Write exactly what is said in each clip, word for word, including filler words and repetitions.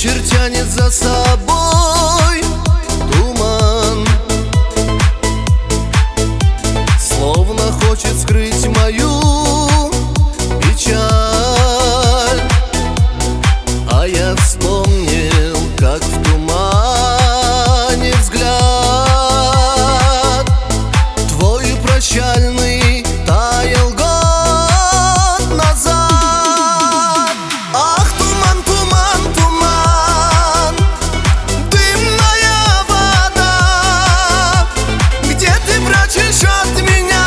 Вечер тянет за собой туман, словно хочет скрыть мою печаль. А я вспомнил, как в тумане взгляд твой прощальный таял год назад. Ах, туман, туман, туман, дымная вода, где ты прячешь от меня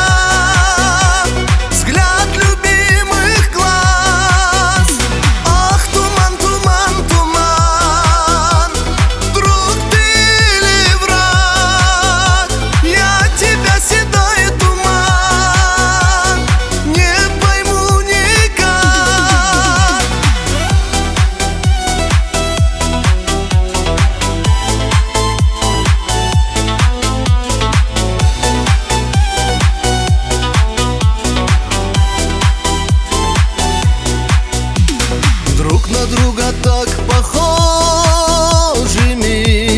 взгляд любимых глаз? Ах, туман, туман, туман, друг ты или враг? Я тебя, седой туман, не пойму никак. Друг на друга так похожими,